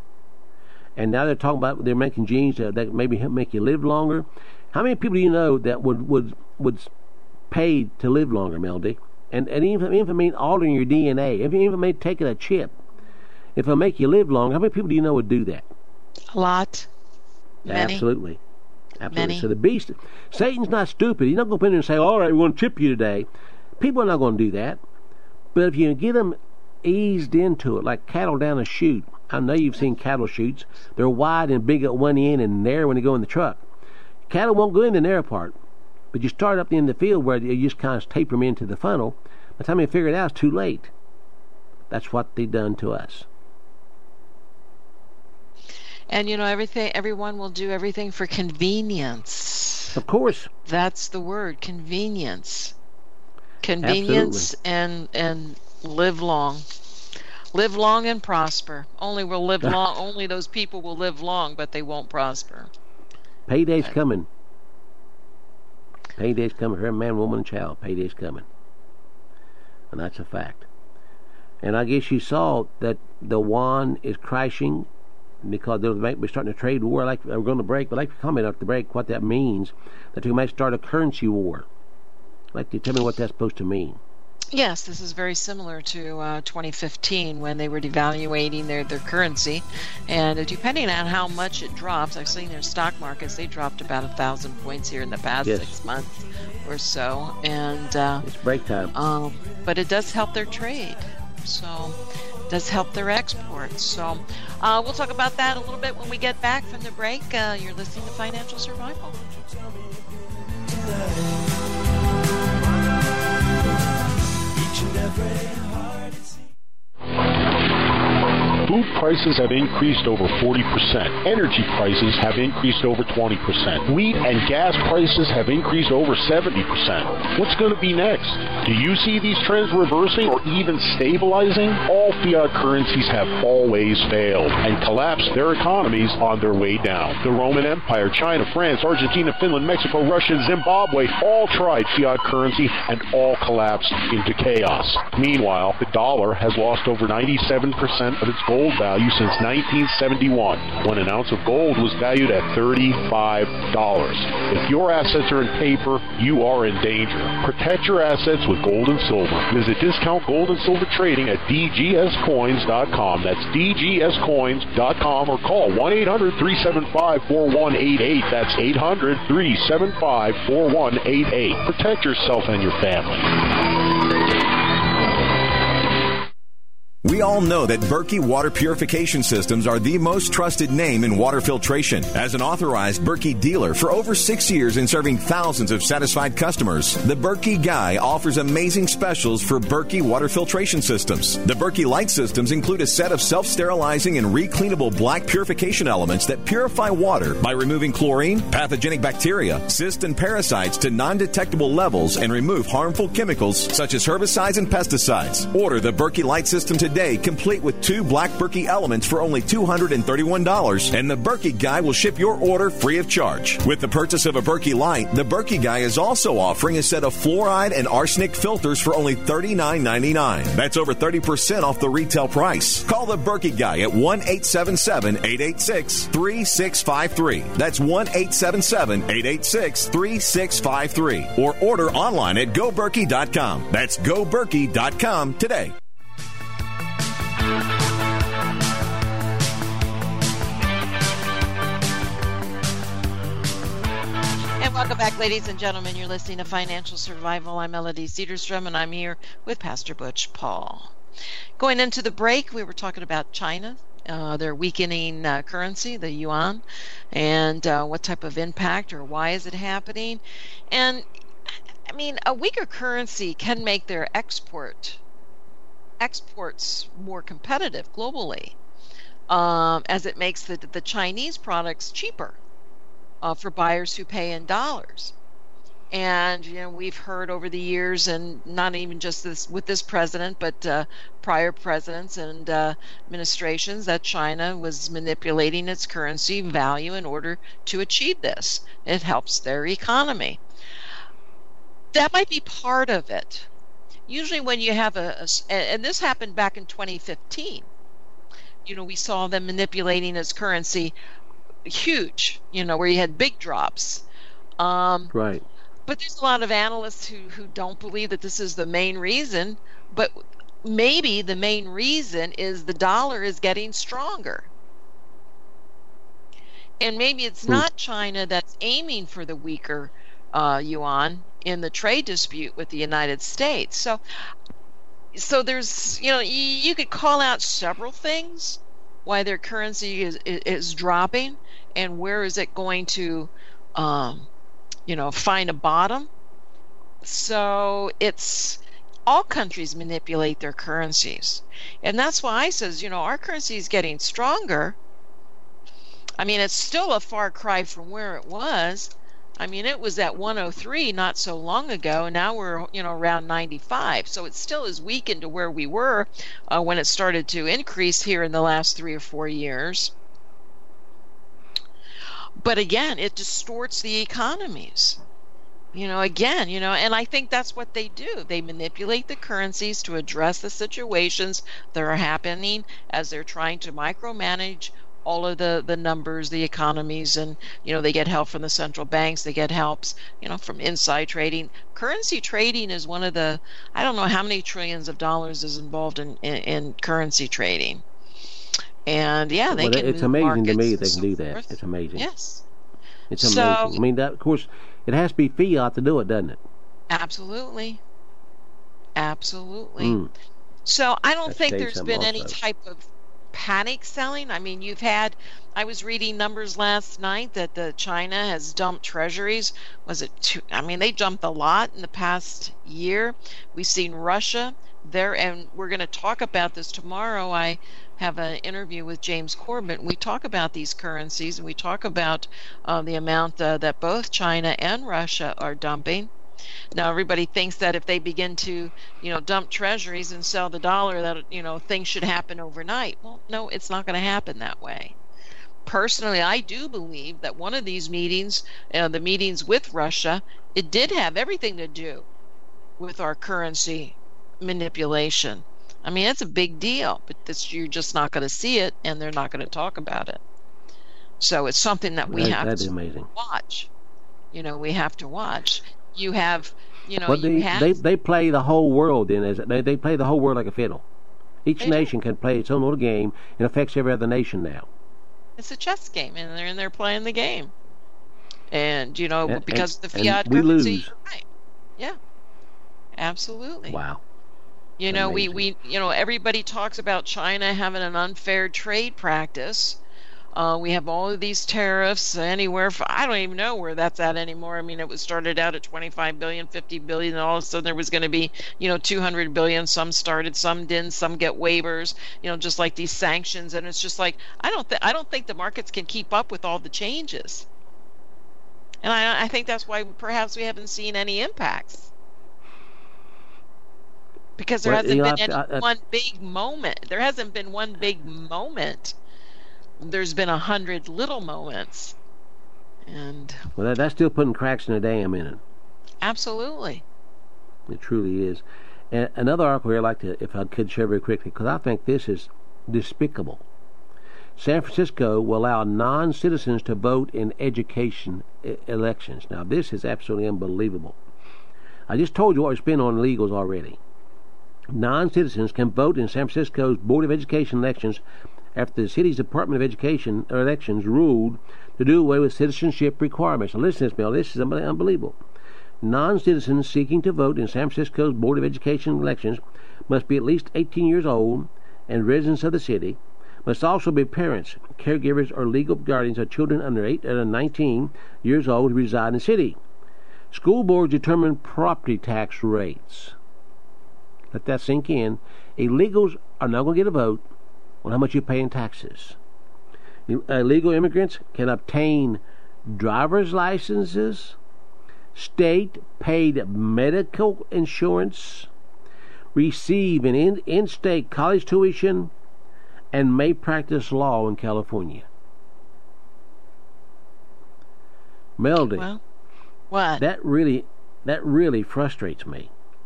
And now they're talking about they're making genes that, that maybe make you live longer. How many people do you know that would would would pay to live longer, Melody? And and even, even if it means altering your D N A, if even if it may taking a chip, if it make you live longer, how many people do you know would do that? A lot. Many. Absolutely. Absolutely. Many. So the beast, Satan's not stupid. He's not going to come in and say, all right, we want to chip you today. People are not going to do that. But if you get them eased into it, like cattle down a chute, I know you've seen cattle chutes. They're wide and big at one end and narrow when they go in the truck. Cattle won't go in the narrow part. But you start up in the field where you just kind of taper them into the funnel. By the time you figure it out, it's too late. That's what they've done to us. And you know, everything. Everyone will do everything for convenience. Of course. That's the word, convenience. Convenience and and live long. Live long and prosper. Only will live long. Only those people will live long, but they won't prosper. Payday's but, coming. Payday's coming for every man, woman, and child. Payday's coming. And that's a fact. And I guess you saw that the yuan is crashing because they'll be starting a trade war. Like we're going to break, but I'd like to comment after the break what that means. That we might start a currency war. I'd like to tell me what that's supposed to mean. Yes, this is very similar to uh, twenty fifteen when they were devaluating their, their currency. And depending on how much it drops, I've seen their stock markets, they dropped about a thousand points here in the past yes. six months or so. And uh, it's break time. Um, but it does help their trade. So it does help their exports. So uh, we'll talk about that a little bit when we get back from the break. Uh, you're listening to Financial Survival. Food prices have increased over forty percent. Energy prices have increased over twenty percent. Wheat and gas prices have increased over seventy percent. What's going to be next? Do you see these trends reversing or even stabilizing? All fiat currencies have always failed and collapsed their economies on their way down. The Roman Empire, China, France, Argentina, Finland, Mexico, Russia, and Zimbabwe all tried fiat currency and all collapsed into chaos. Meanwhile, the dollar has lost over ninety-seven percent of its gold value since nineteen seventy-one, when an ounce of gold was valued at thirty-five dollars. If your assets are in paper, you are in danger. Protect your assets with gold and silver. Visit Discount Gold and Silver Trading at d g s coins dot com. That's d g s coins dot com, or call one eight hundred, three seven five, four one eight eight. That's eight hundred, three seven five, four one eight eight. Protect yourself and your family. We all know that Berkey Water Purification Systems are the most trusted name in water filtration. As an authorized Berkey dealer for over six years and serving thousands of satisfied customers, the Berkey Guy offers amazing specials for Berkey Water Filtration Systems. The Berkey Light Systems include a set of self-sterilizing and recleanable black purification elements that purify water by removing chlorine, pathogenic bacteria, cysts, and parasites to non-detectable levels and remove harmful chemicals such as herbicides and pesticides. Order the Berkey Light System today today, complete with two black Berkey Elements for only two hundred thirty-one dollars, and the Berkey Guy will ship your order free of charge. With the purchase of a Berkey Light, the Berkey Guy is also offering a set of fluoride and arsenic filters for only thirty-nine ninety-nine. That's over thirty percent off the retail price. Call the Berkey Guy at one eight seven seven, eight eight six, three six five three. That's one eight seven seven, eight eight six, three six five three. Or order online at go berkey dot com. That's go berkey dot com today. And welcome back, ladies and gentlemen. You're listening to Financial Survival. I'm Melody Cedarstrom, and I'm here with Pastor Butch Paul. Going into the break, we were talking about China, uh, their weakening uh, currency, the yuan, and uh, what type of impact or why is it happening. And, I mean, a weaker currency can make their export exports more competitive globally, um, as it makes the, the Chinese products cheaper uh, for buyers who pay in dollars. And, you know, we've heard over the years, and not even just this with this president, but uh, prior presidents and uh, administrations, that China was manipulating its currency value in order to achieve this. It helps their economy. That might be part of it. Usually when you have a, a, and this happened back in twenty fifteen, you know, we saw them manipulating its currency huge, you know, where you had big drops. Um, right. But there's a lot of analysts who, who don't believe that this is the main reason, but maybe the main reason is the dollar is getting stronger. And maybe it's Hmm. not China that's aiming for the weaker uh, yuan in the trade dispute with the United States. So, so there's, you know, you, you could call out several things why their currency is, is, is dropping, and where is it going to, um, you know, find a bottom. So it's all countries manipulate their currencies. And that's why I says, you know, our currency is getting stronger. I mean, it's still a far cry from where it was. I mean, it was at one oh three not so long ago, and now we're, you know, around ninety-five. So it still is weakened to where we were uh, when it started to increase here in the last three or four years. But again, it distorts the economies. You know, again, you know, and I think that's what they do. They manipulate the currencies to address the situations that are happening as they're trying to micromanage all of the, the numbers, the economies, and, you know, they get help from the central banks. They get helps, you know, from inside trading. Currency trading is one of the, I don't know how many trillions of dollars is involved in, in, in currency trading. And yeah, they well, can it's move amazing to me markets they and can so do that. forth. It's amazing. Yes. It's So- amazing. I mean, that, of course, it has to be fiat to do it, doesn't it? Absolutely. Absolutely. Mm. So I don't That think says there's something been any also. type of panic selling. I mean, you've had, I was reading numbers last night that the China has dumped treasuries. Was it two? I mean, they jumped a lot in the past year. We've seen Russia there, and we're going to talk about this tomorrow. I have an interview with James Corbett. We talk about these currencies, and we talk about uh, the amount uh, that both China and Russia are dumping. Now everybody thinks that if they begin to, you know, dump treasuries and sell the dollar, that, you know, things should happen overnight. Well, no, it's not going to happen that way. Personally, I do believe that one of these meetings, uh, the meetings with Russia, it did have everything to do with our currency manipulation. I mean, it's a big deal, but this, you're just not going to see it, and they're not going to talk about it. So it's something that we That- have that's to amazing. watch. You know, we have to watch. You have, you know, But you they, have. they they play the whole world in as they they play the whole world like a fiddle. Each They do. nation can play its own little game, and affects every other nation now. It's a chess game, and they're in there playing the game. And you know, And- because and- of the and fiat we currency, lose. you're right? Yeah, absolutely. Wow. You know, we, Amazing. we you know everybody talks about China having an unfair trade practice. Uh, we have all of these tariffs anywhere. From, I don't even know where that's at anymore. I mean, it was started out at twenty-five billion, fifty billion, and all of a sudden there was going to be, you know, two hundred billion. Some started, some didn't, some get waivers. You know, just like these sanctions, and it's just like I don't think I don't think the markets can keep up with all the changes. And I, I think that's why perhaps we haven't seen any impacts. Because there Well, hasn't you know, been I- any I- one big moment. There hasn't been one big moment. There's been a hundred little moments. And Well, that, that's still putting cracks in the dam in it. absolutely. It truly is. And another article here I'd like to, if I could share very quickly, because I think this is despicable. San Francisco will allow non-citizens to vote in education e- elections. Now, this is absolutely unbelievable. I just told you what we spent on illegals already. Non-citizens can vote in San Francisco's Board of Education elections after the city's Department of Education elections ruled to do away with citizenship requirements. Now, listen to this, Bill. This is unbelievable. Non-citizens seeking to vote in San Francisco's Board of Education elections must be at least eighteen years old and residents of the city, must also be parents, caregivers, or legal guardians of children under eight and nineteen years old who reside in the city. School boards determine property tax rates. Let that sink in. Illegals are not going to get a vote on how much you pay in taxes. Illegal immigrants can obtain driver's licenses, state-paid medical insurance, receive an in- in-state college tuition, and may practice law in California. Melody, Well, what? that really, that really frustrates me.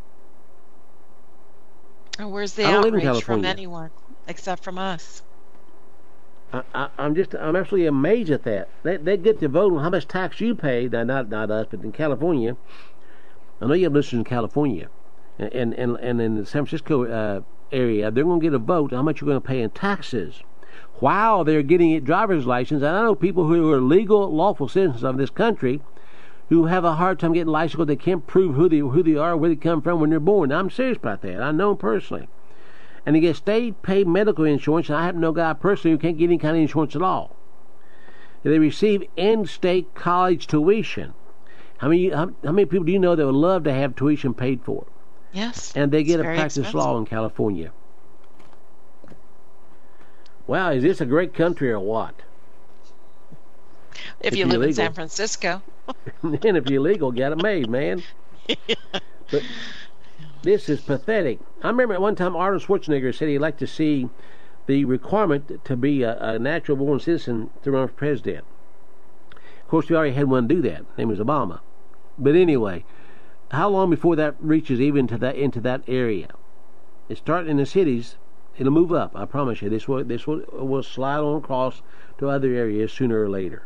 Oh, where's the I don't live in outrage from California. anyone except from us? I, I, I'm just, I'm absolutely amazed at that. They, they get to vote on how much tax you pay. Now, not, not us, but in California. I know you have listeners in California, and and and, and in the San Francisco uh, area, they're going to get a vote on how much you're going to pay in taxes, while they're getting a driver's license. And I know people who are legal, lawful citizens of this country who have a hard time getting licensed because they can't prove who they who they are, where they come from when they're born. Now, I'm serious about that. I know them personally. And they get state-paid medical insurance, and I happen to know a guy personally who can't get any kind of insurance at all. And they receive in-state college tuition. How many how, how many people do you know that would love to have tuition paid for? Yes. And they it's get to very practice expensive. law in California. Wow, is this a great country or what? If If you you're live in legal. San Francisco. And if you're legal, get it made, man. But this is pathetic. I remember at one time Arnold Schwarzenegger said he'd like to see the requirement to be a, a natural-born citizen to run for president. Of course, we already had one do that. His name was Obama. But anyway, how long before that reaches even to that into that area? It's starting in the cities. It'll move up. I promise you. This will this will will slide on across to other areas sooner or later.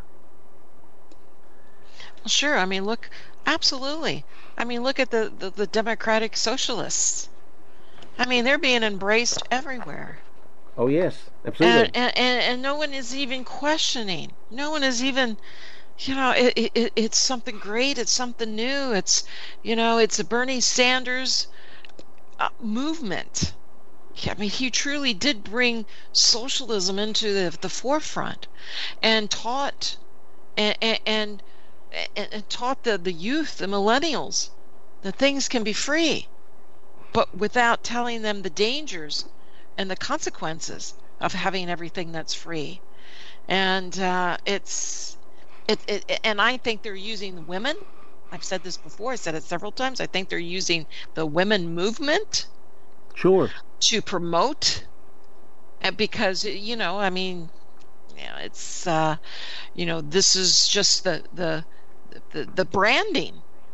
Sure. I mean, look, absolutely. I mean, look at the, the, the Democratic Socialists. I mean, they're being embraced everywhere. Oh yes, absolutely. And, and, and, and no one is even questioning. No one is even, you know, it, it, it's something great. It's something new. It's, you know, it's a Bernie Sanders uh, movement. I mean, he truly did bring socialism into the, the forefront and taught and, and, and and taught the, the youth, the millennials, that things can be free, but without telling them the dangers and the consequences of having everything that's free. And uh, it's it, it and I think they're using women. I've said this before. I said it several times. I think they're using the women movement Sure. to promote, and because you know, I mean, you know, it's uh, you know, this is just the the the, the branding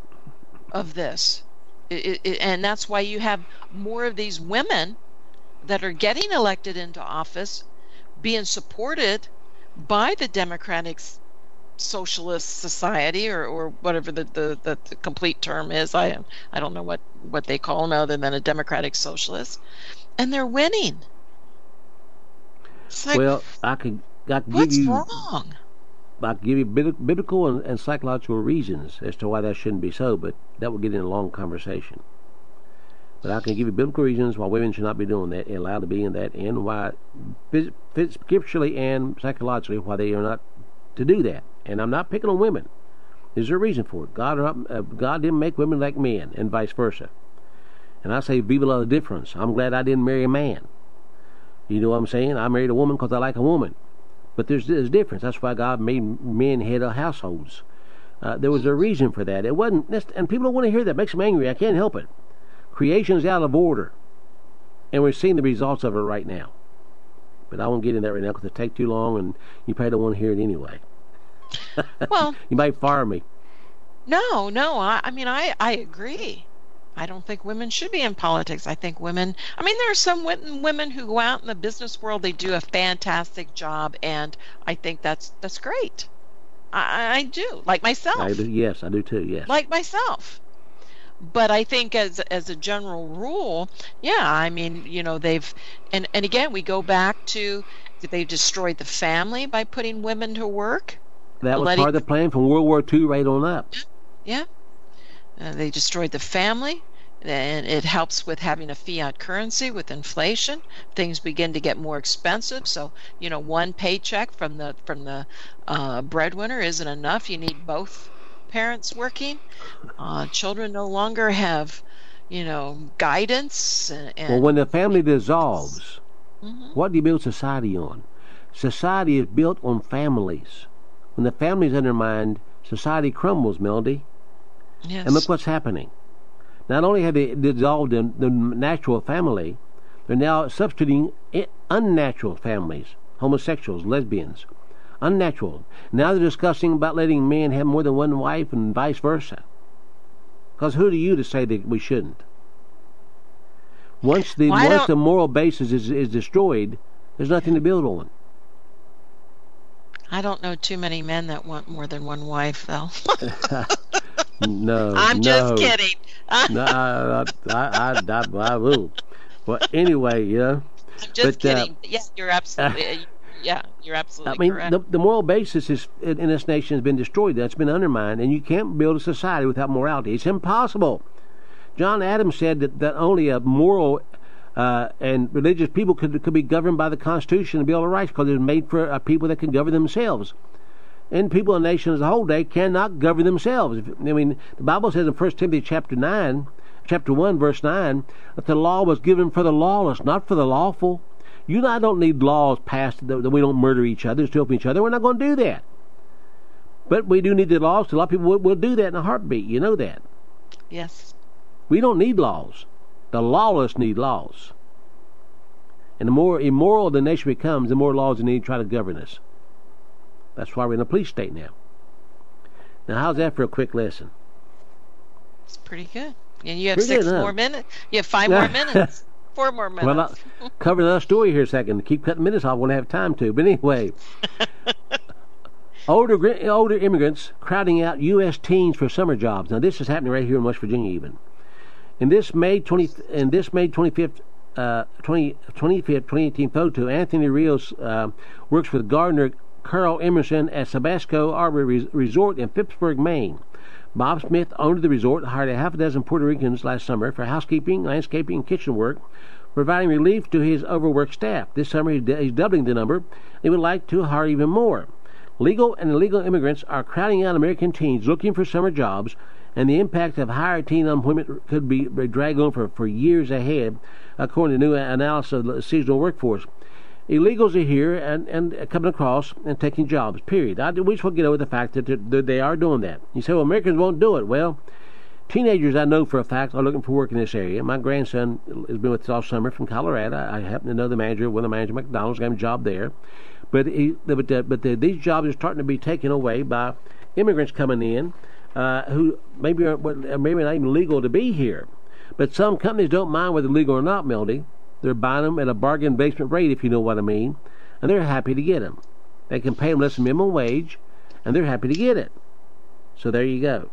of this, it, it, and that's why you have more of these women that are getting elected into office being supported by the Democratic Socialist Society, or, or whatever the, the, the, the complete term is. I I don't know what, what they call them other than a Democratic Socialist, and they're winning. It's like, Well, I could, I could give what's you, wrong? I could give you bib- biblical and, and psychological reasons as to why that shouldn't be so, but that will get in a long conversation. But I can give you biblical reasons why women should not be doing that, and allowed to be in that, and why, phys- phys- scripturally and psychologically, why they are not to do that. And I'm not picking on women. There's a reason for it. God, uh, God didn't make women like men, and vice versa. And I say, viva la difference. I'm glad I didn't marry a man. You know what I'm saying? I married a woman because I like a woman. But there's there's a difference. That's why God made men head of households. Uh, there was a reason for that. It wasn't, and people don't want to hear that. It makes them angry. I can't help it. Creation's out of order. And we're seeing the results of it right now. But I won't get into that right now because it'll take too long, and you probably don't want to hear it anyway. Well, you might fire me. No, no. I, I mean, I, I agree. I don't think women should be in politics. I think women, I mean, there are some women who go out in the business world, they do a fantastic job, and I think that's that's great. I, I do, like myself. I do, yes, I do too, yes. Like myself. But I think as as a general rule, yeah, I mean, you know, they've, and, and again, we go back to, they've destroyed the family by putting women to work. That was letting, part of the plan from World War Two right on up. Yeah. Uh, they destroyed the family, and it helps with having a fiat currency with inflation. Things begin to get more expensive, so you know one paycheck from the from the uh, breadwinner isn't enough. You need both parents working. Uh, children no longer have, you know, guidance. And, and well, when the family dissolves, mm-hmm. what do you build society on? Society is built on families. When the family is undermined, society crumbles, Melody. Yes. And look what's happening. Not only have they dissolved the, the natural family, they're now substituting unnatural families, homosexuals, lesbians, unnatural. Now they're discussing about letting men have more than one wife and vice versa. Because who are you to say that we shouldn't? Once the well, once the moral basis is, is destroyed, there's nothing to build on. I don't know too many men that want more than one wife, though. No, I'm no. just kidding. no, I, I, I, I, I will. Well, anyway, yeah. I'm just but, kidding. Uh, yeah, you're absolutely. yeah, you're absolutely I mean, correct. the, the moral basis is in, in this nation has been destroyed. That's been undermined, and you can't build a society without morality. It's impossible. John Adams said that, that only a moral uh, and religious people could could be governed by the Constitution and Bill of Rights because it was made for uh, people that can govern themselves. And people in the nation as a whole, they cannot govern themselves. I mean, the Bible says in First Timothy chapter nine, chapter one, verse nine, that the law was given for the lawless, not for the lawful. You and I don't need laws passed that, that we don't murder each other, steal from each other. We're not going to do that. But we do need the laws. A lot of people will, will do that in a heartbeat. You know that. Yes. We don't need laws. The lawless need laws. And the more immoral the nation becomes, the more laws they need to try to govern us. That's why we're in a police state now. Now, how's that for a quick lesson? It's pretty good. And you have Pretty six good, huh? more minutes. You have five more minutes. Four more minutes. Well, I'll cover another story here a second. Keep cutting minutes off. I won't have time to. But anyway, older older immigrants crowding out U S teens for summer jobs. Now, this is happening right here in West Virginia, even. In this May twentieth, in this May twenty-fifth, uh, twenty, twenty-fifth, twenty eighteen photo, Anthony Rios uh, works with gardener Carl Emerson at Sabasco Arbor Resort in Phippsburg, Maine. Bob Smith owned the resort, hired a half a dozen Puerto Ricans last summer for housekeeping, landscaping, and kitchen work, providing relief to his overworked staff. This summer he's doubling the number. He would like to hire even more. Legal and illegal immigrants are crowding out American teens looking for summer jobs, and the impact of higher teen unemployment could be dragged on for, for years ahead, according to new analysis of the seasonal workforce. Illegals are here and, and coming across and taking jobs, period. I, we just want to get over the fact that, that they are doing that. You say, well, Americans won't do it. Well, teenagers I know for a fact are looking for work in this area. My grandson has been with us all summer from Colorado. I, I happen to know the manager, one of the managers of McDonald's, got him a job there. But he, but, uh, but the, these jobs are starting to be taken away by immigrants coming in uh, who maybe are maybe not even legal to be here. But some companies don't mind whether legal or not, Melody. They're buying them at a bargain basement rate, if you know what I mean, and they're happy to get them. They can pay them less than minimum wage, and they're happy to get it. So there you go.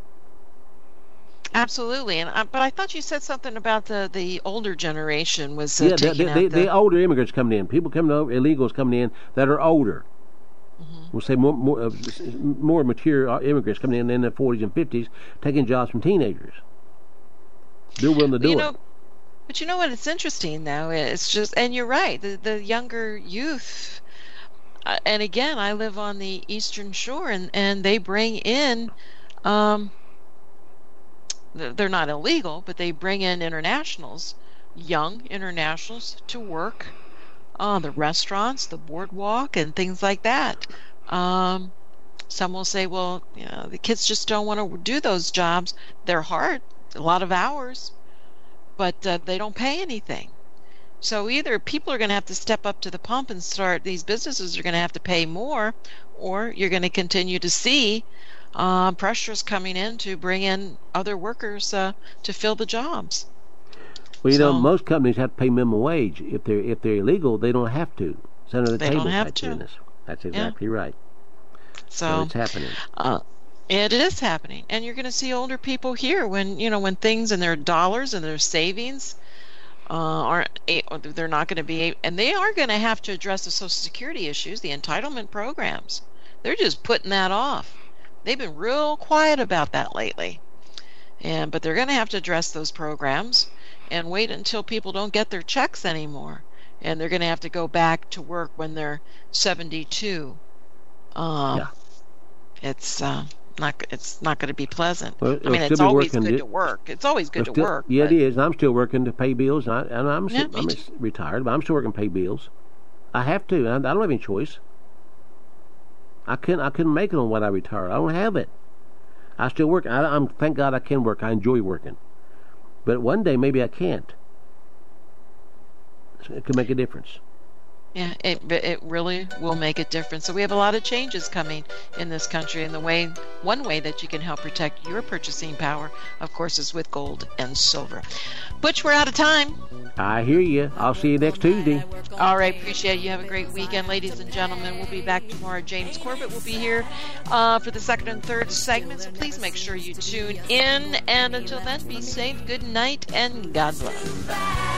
Absolutely, and uh, but I thought you said something about the, the older generation was uh, yeah, taking the, out the, the... the older immigrants coming in, people coming over, illegals coming in that are older. Mm-hmm. We'll say more more, uh, more mature immigrants coming in in their forties and fifties, taking jobs from teenagers. They're willing to do you it. Know, But you know what? It's interesting, though. It's just, and you're right. The the younger youth, uh, and again, I live on the Eastern Shore, and and they bring in, um, they're not illegal, but they bring in internationals, young internationals, to work on the restaurants, the boardwalk, and things like that. Um, some will say, well, you know, the kids just don't want to do those jobs. They're hard, a lot of hours. But uh, they don't pay anything. So either people are going to have to step up to the pump and start, these businesses are going to have to pay more, or you're going to continue to see uh, pressures coming in to bring in other workers uh, to fill the jobs. Well, you so, know, most companies have to pay minimum wage. If they're if they're illegal, they don't have to. It's under the they table. don't have That's to. business. That's exactly yeah. right. So, so it's happening. Uh, it is happening, and you're going to see older people here when you know when things and their dollars and their savings uh, aren't. They're not going to be, and they are going to have to address the Social Security issues, the entitlement programs. They're just putting that off. They've been real quiet about that lately, and but they're going to have to address those programs and wait until people don't get their checks anymore, and they're going to have to go back to work when they're seventy-two. Um, yeah. It's uh, not. It's not going to be pleasant. Well, I mean, it's always good to, to work. It's always good still, to work. Yeah, but, it is. I'm still working to pay bills, and, I, and I'm yeah, I'm retired, but I'm still working to pay bills. I have to. I, I don't have any choice. I couldn't. I couldn't make it on what I retired. I don't have it. I still work. I, I'm thank God I can work. I enjoy working. But one day maybe I can't. It could make a difference. Yeah, it it really will make a difference. So we have a lot of changes coming in this country, and the way one way that you can help protect your purchasing power, of course, is with gold and silver. Butch, we're out of time. I hear you. I'll see you next Tuesday. All right, appreciate it. You have a great weekend, ladies and gentlemen. We'll be back tomorrow. James Corbett will be here uh, for the second and third segments. Please make sure you tune in. And until then, be safe, good night, and God bless.